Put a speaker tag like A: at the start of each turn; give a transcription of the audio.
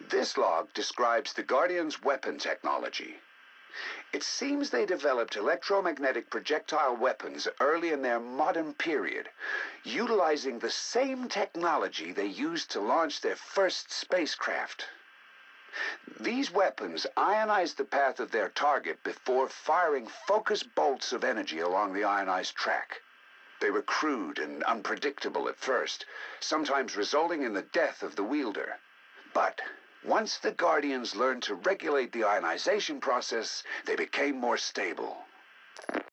A: This log describes the Guardians' weapon technology. It seems they developed electromagnetic projectile weapons early in their modern period, utilizing the same technology they used to launch their first spacecraft. These weapons ionized the path of their target before firing focused bolts of energy along the ionized track. They were crude and unpredictable at first, sometimes resulting in the death of the wielder. But once the Guardians learned to regulate the ionization process, they became more stable.